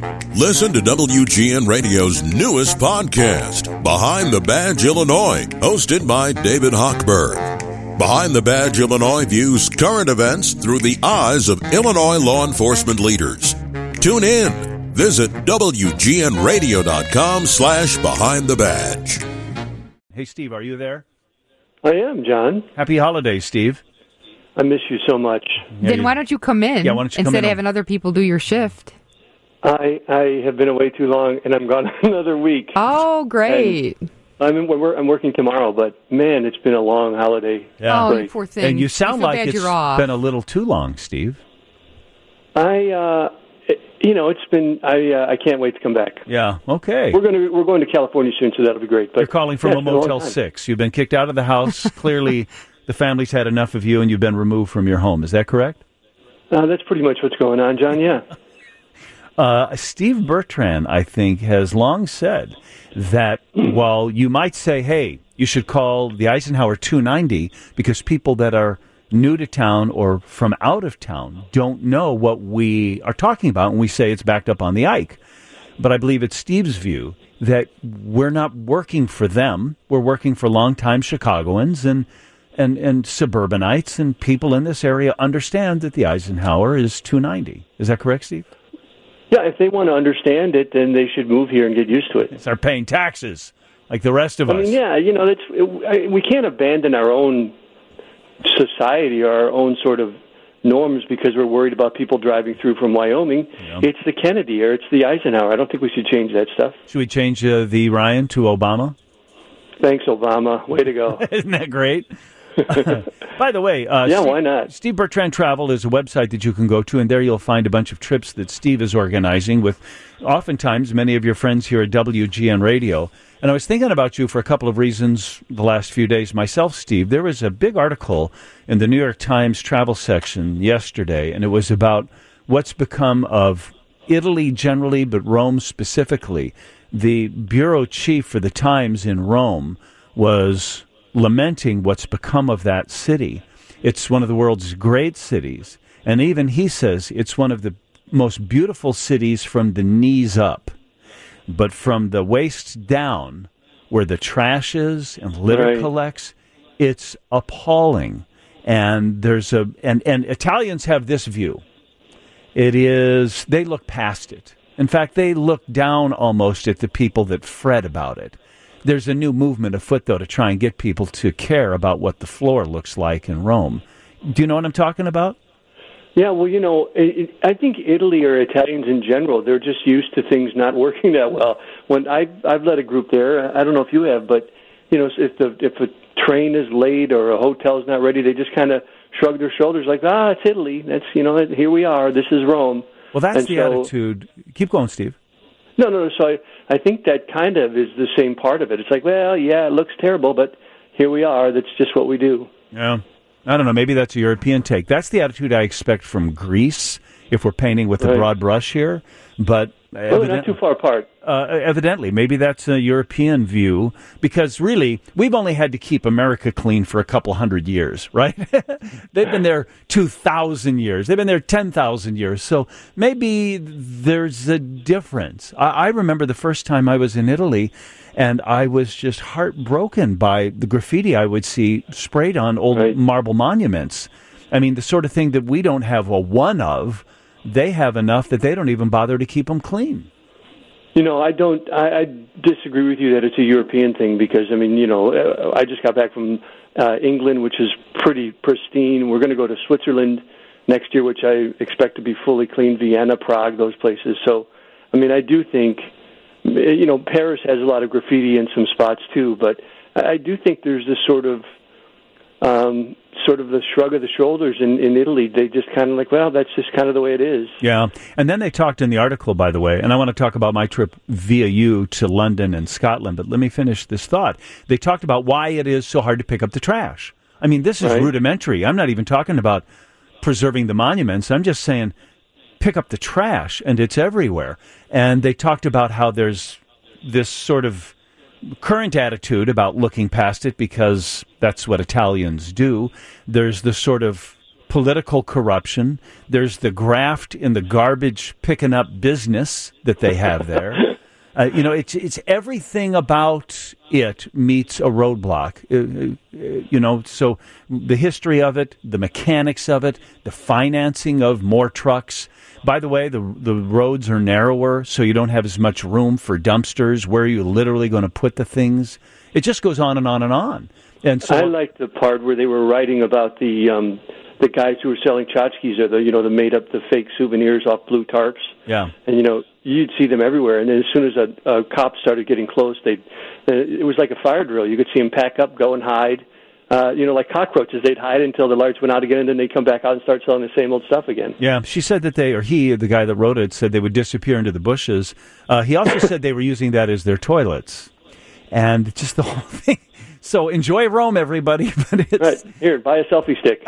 Listen to WGN Radio's newest podcast, Behind the Badge Illinois, hosted by David Hochberg. Behind the Badge Illinois views current events through the eyes of Illinois law enforcement leaders. Tune in. Visit WGNRadio.com/Behind the Badge. Hey, Steve, are you there? I am, John. Happy holidays, Steve. I miss you so much. Yeah, Then why don't you come in instead of having other people do your shift? I have been away too long, and I'm gone another week. Oh, great. I'm working tomorrow, but, man, it's been a long holiday. Yeah. Oh, you poor thing. And you sound like bad it's you're off. been a little too long, Steve. It's been. I can't wait to come back. Yeah, okay. We're going to California soon, so that'll be great. But you're calling from a Motel 6. You've been kicked out of the house. Clearly, the family's had enough of you, and you've been removed from your home. Is that correct? That's pretty much what's going on, John, yeah. Steve Bertrand, I think, has long said that while you might say, hey, you should call the Eisenhower 290 because people that are new to town or from out of town don't know what we are talking about when we say it's backed up on the Ike. But I believe it's Steve's view that we're not working for them. We're working for longtime Chicagoans and suburbanites, and people in this area understand that the Eisenhower is 290. Is that correct, Steve? Yeah, if they want to understand it, then they should move here and get used to it. Start paying taxes like the rest of us. I mean, yeah, we can't abandon our own society or our own sort of norms because we're worried about people driving through from Wyoming. Yeah. It's the Kennedy or it's the Eisenhower. I don't think we should change that stuff. Should we change the Ryan to Obama? Thanks, Obama. Way to go. Isn't that great? By the way, why not? Steve Bertrand Travel is a website that you can go to, and there you'll find a bunch of trips that Steve is organizing with oftentimes many of your friends here at WGN Radio. And I was thinking about you for a couple of reasons the last few days myself, Steve. There was a big article in the New York Times travel section yesterday, and it was about what's become of Italy generally, but Rome specifically. The bureau chief for the Times in Rome was lamenting what's become of that city. It's one of the world's great cities, and even he says it's one of the most beautiful cities from the knees up. But from the waist down, where the trash is and litter collects, it's appalling. And and Italians have this view. They look past it. In fact, they look down almost at the people that fret about it. There's a new movement afoot, though, to try and get people to care about what the floor looks like in Rome. Do you know what I'm talking about? Yeah, well, I think Italy or Italians in general, they're just used to things not working that well. When I've led a group there, I don't know if you have, but if a train is late or a hotel is not ready, they just kind of shrug their shoulders like, it's Italy. That's here we are. This is Rome. Well, that's the attitude. Keep going, Steve. No. So I think that kind of is the same part of it. It's like, well, yeah, it looks terrible, but here we are. That's just what we do. Yeah. I don't know. Maybe that's a European take. That's the attitude I expect from Greece, if we're painting with a broad brush here. But not too far apart. Evidently, maybe that's a European view, because really, we've only had to keep America clean for a couple hundred years, right? They've been there 2,000 years. They've been there 10,000 years. So maybe there's a difference. I remember the first time I was in Italy, and I was just heartbroken by the graffiti I would see sprayed on old marble monuments. I mean, the sort of thing that we don't have a one of, they have enough that they don't even bother to keep them clean. I disagree with you that it's a European thing because, I just got back from England, which is pretty pristine. We're going to go to Switzerland next year, which I expect to be fully clean, Vienna, Prague, those places. So, I do think, Paris has a lot of graffiti in some spots too, but I do think there's this sort of the shrug of the shoulders in Italy. They just kind of like, well, that's just kind of the way it is. Yeah. And then they talked in the article, by the way, and I want to talk about my trip via you to London and Scotland, but let me finish this thought. They talked about why it is so hard to pick up the trash. I mean, this is rudimentary. I'm not even talking about preserving the monuments. I'm just saying pick up the trash, and it's everywhere. And they talked about how there's this sort of current attitude about looking past it because that's what Italians do. There's this sort of political corruption. There's the graft in the garbage picking up business that they have there. It's everything about it meets a roadblock. So the history of it, the mechanics of it, the financing of more trucks. By the way, the roads are narrower, so you don't have as much room for dumpsters. Where are you literally going to put the things? It just goes on and on and on. And so I like the part where they were writing about the guys who were selling tchotchkes, or the made up the fake souvenirs off blue tarps. Yeah, and you'd see them everywhere. And then as soon as a cop started getting close, it was like a fire drill. You could see them pack up, go and hide. Like cockroaches, they'd hide until the lights went out again, and then they'd come back out and start selling the same old stuff again. Yeah, she said that the guy that wrote it, said they would disappear into the bushes. He also said they were using that as their toilets, and just the whole thing. So enjoy Rome, everybody. But it's... Right. Here, buy a selfie stick.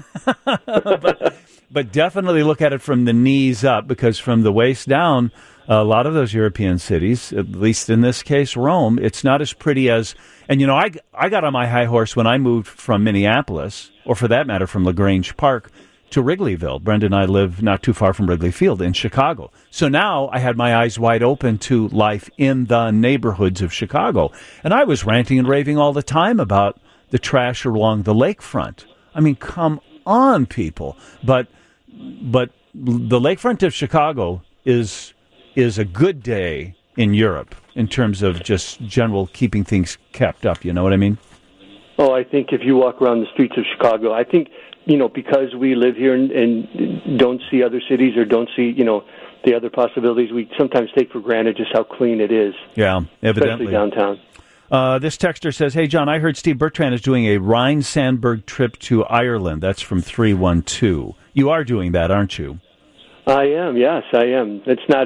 but definitely look at it from the knees up, because from the waist down, a lot of those European cities, at least in this case Rome, it's not as pretty as... And, I got on my high horse when I moved from Minneapolis, or for that matter from LaGrange Park, to Wrigleyville. Brenda and I live not too far from Wrigley Field in Chicago. So now I had my eyes wide open to life in the neighborhoods of Chicago. And I was ranting and raving all the time about the trash along the lakefront. I mean, come on, people. But the lakefront of Chicago is a good day in Europe in terms of just general keeping things kept up. You know what I mean? Oh, I think if you walk around the streets of Chicago, I think, because we live here and don't see other cities or don't see, the other possibilities, we sometimes take for granted just how clean it is. Yeah, evidently. Especially downtown. This texter says, "Hey, John, I heard Steve Bertrand is doing a Rhine-Sandberg trip to Ireland." That's from 312. You are doing that, aren't you? I am, yes, I am. It's not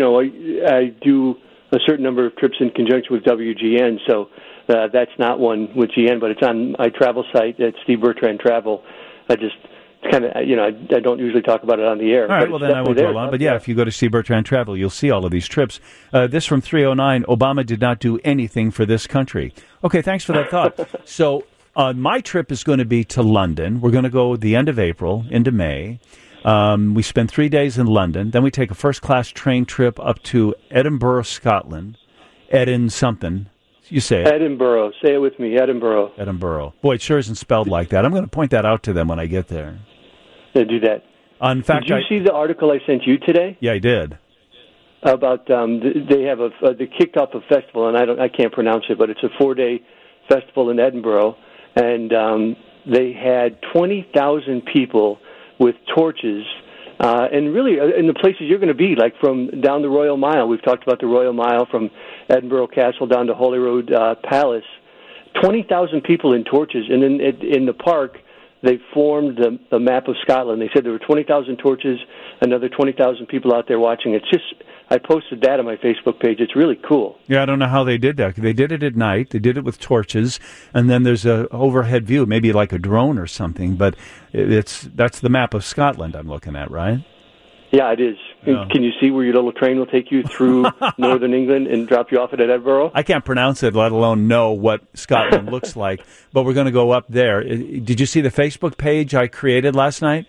I do a certain number of trips in conjunction with WGN, so that's not one with GN, but it's on my travel site at Steve Bertrand Travel. I don't usually talk about it on the air. All right, well, then I won't go on. But yeah, if you go to Steve Bertrand Travel, you'll see all of these trips. This from 309, Obama did not do anything for this country. Okay, thanks for that thought. So my trip is going to be to London. We're going to go the end of April into May. We spend 3 days in London. Then we take a first-class train trip up to Edinburgh, Scotland. something. You say it. Edinburgh. Say it with me, Edinburgh. Edinburgh. Boy, it sure isn't spelled like that. I'm going to point that out to them when I get there. Yeah, do that. In fact, did you see the article I sent you today? Yeah, I did. About they have they kicked off a festival, and I can't pronounce it, but it's a 4-day festival in Edinburgh, and they had 20,000 people with torches. And really, in the places you're going to be, like from down the Royal Mile. We've talked about the Royal Mile from Edinburgh Castle down to Holyrood Palace. 20,000 people in torches. And then in the park, they formed the map of Scotland. They said there were 20,000 torches, another 20,000 people out there watching. It's just, I posted that on my Facebook page. It's really cool. Yeah, I don't know how they did that. They did it at night. They did it with torches, and then there's a overhead view, maybe like a drone or something. But that's the map of Scotland I'm looking at, right? Yeah, it is. Yeah. Can you see where your little train will take you through northern England and drop you off at Edinburgh? I can't pronounce it, let alone know what Scotland looks like. But we're going to go up there. Did you see the Facebook page I created last night?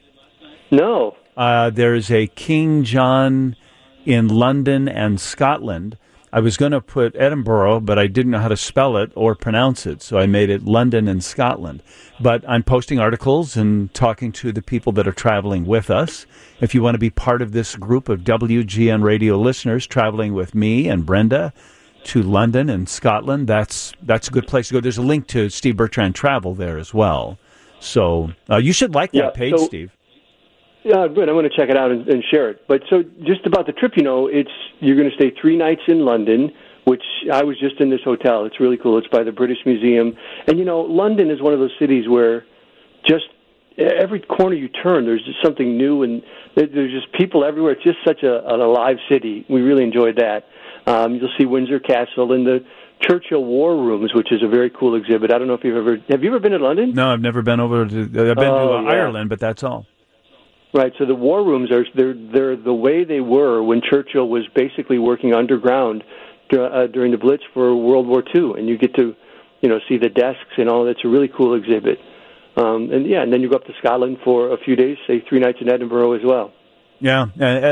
No. There's a King John in London and Scotland. I was going to put Edinburgh, but I didn't know how to spell it or pronounce it, so I made it London and Scotland. But I'm posting articles and talking to the people that are traveling with us. If you want to be part of this group of WGN radio listeners traveling with me and Brenda to London and Scotland, that's a good place to go. There's a link to Steve Bertrand Travel there as well. So you should like that page, Steve. Yeah, good. I'm going to check it out and share it. But so just about the trip, you're going to stay 3 nights in London, which I was just in this hotel. It's really cool. It's by the British Museum. And, London is one of those cities where just every corner you turn, there's just something new, and there's just people everywhere. It's just such an alive city. We really enjoyed that. You'll see Windsor Castle and the Churchill War Rooms, which is a very cool exhibit. I don't know if have you ever been to London? No, I've never been over to, I've been to Ireland, but that's all. Right, so the war rooms they're the way they were when Churchill was basically working underground during the Blitz for World War II, and you get to see the desks and all. That's a really cool exhibit. And then you go up to Scotland for a few days, say 3 nights in Edinburgh as well. Yeah,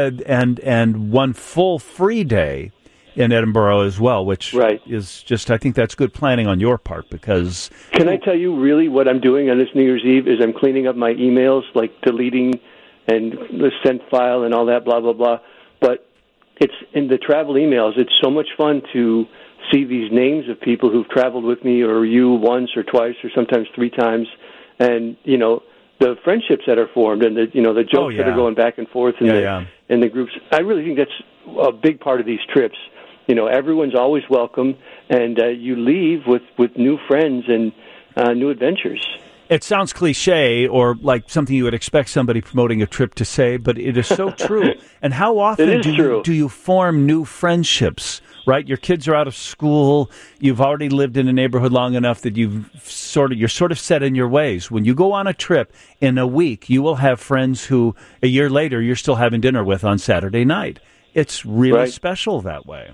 and one full free day in Edinburgh as well, which is just, I think that's good planning on your part because... Can I tell you really what I'm doing on this New Year's Eve is I'm cleaning up my emails, like deleting and the sent file and all that, blah, blah, blah. But it's in the travel emails, it's so much fun to see these names of people who've traveled with me or you once or twice or sometimes 3 times. And, the friendships that are formed and the jokes that are going back and forth in the groups. I really think that's a big part of these trips. Everyone's always welcome, and you leave with new friends and new adventures. It sounds cliche or like something you would expect somebody promoting a trip to say, but it is so true. And how often do you form new friendships, right? Your kids are out of school. You've already lived in a neighborhood long enough that you're sort of set in your ways. When you go on a trip in a week, you will have friends who a year later you're still having dinner with on Saturday night. It's really special that way.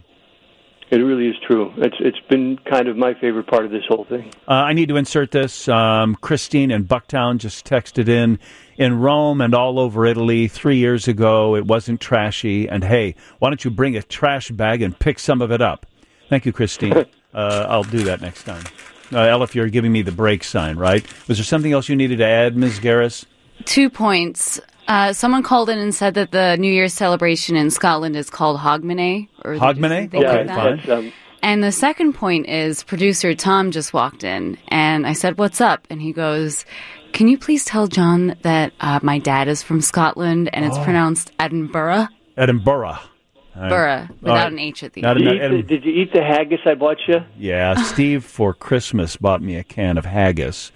It really is true. It's been kind of my favorite part of this whole thing. I need to insert this. Christine in Bucktown just texted in Rome and all over Italy 3 years ago. It wasn't trashy. And, hey, why don't you bring a trash bag and pick some of it up? Thank you, Christine. I'll do that next time. Elif, you're giving me the break sign, right? Was there something else you needed to add, Ms. Garris? 2 points. Someone called in and said that the New Year's celebration in Scotland is called Hogmanay. Hogmanay? Okay, fine. And the second point is producer Tom just walked in, and I said, "What's up?" And he goes, "Can you please tell John that my dad is from Scotland, and it's pronounced Edinburgh?" Edinburgh. Borough, without an H at the end. Did you eat the haggis I bought you? Yeah, Steve for Christmas bought me a can of haggis,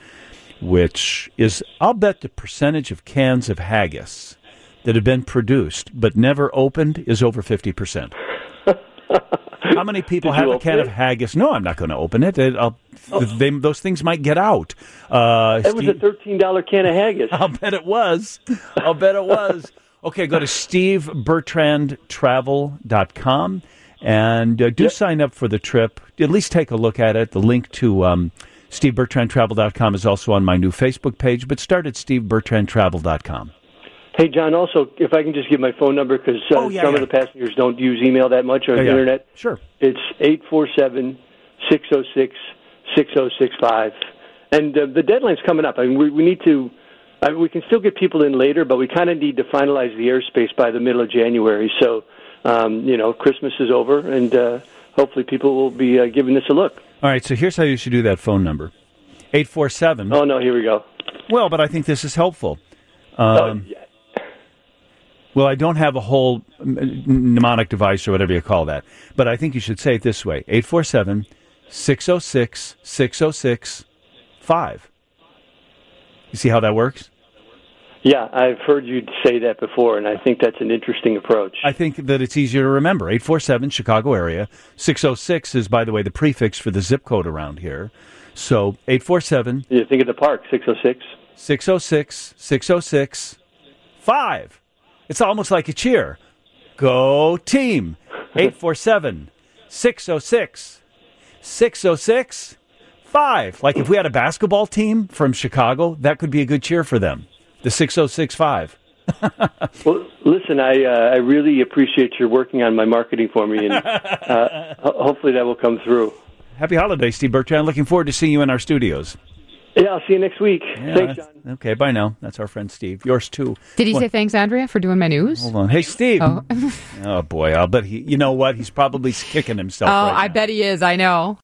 which is, I'll bet the percentage of cans of haggis that have been produced but never opened is over 50%. How many people have a can of haggis? No, I'm not going to open it. Those things might get out. That was a $13 can of haggis. I'll bet it was. Okay, go to stevebertrandtravel.com and sign up for the trip. At least take a look at it. The link to stevebertrandtravel.com is also on my new Facebook page, but start at stevebertrandtravel.com. Hey, John, also, if I can just give my phone number, because some of the passengers don't use email that much or the Internet. Sure. It's 847-606-6065. And the deadline's coming up. I mean, we need to... we can still get people in later, but we kind of need to finalize the airspace by the middle of January. So, Christmas is over, and hopefully people will be giving this a look. All right, so here's how you should do that phone number. 847... Oh, no, here we go. Well, but I think this is helpful. Well, I don't have a whole mnemonic device or whatever you call that, but I think you should say it this way. 847-606-6065. You see how that works? Yeah, I've heard you say that before, and I think that's an interesting approach. I think that it's easier to remember. 847, Chicago area. 606 is, by the way, the prefix for the zip code around here. So, 847... You think of the park, 606? 606, 606, 5. It's almost like a cheer. Go team. 847, 606, 606, 5. Like if we had a basketball team from Chicago, that could be a good cheer for them. The 6065. Well, listen, I really appreciate your working on my marketing for me, and hopefully that will come through. Happy holidays, Steve Bertrand. Looking forward to seeing you in our studios. Yeah, I'll see you next week. Yeah, thanks, John. Okay, bye now. That's our friend Steve. Yours too. Did he say thanks, Andrea, for doing my news? Hold on. Hey, Steve. Oh, oh boy, I'll bet you know what? He's probably kicking himself right now. I bet he is. I know.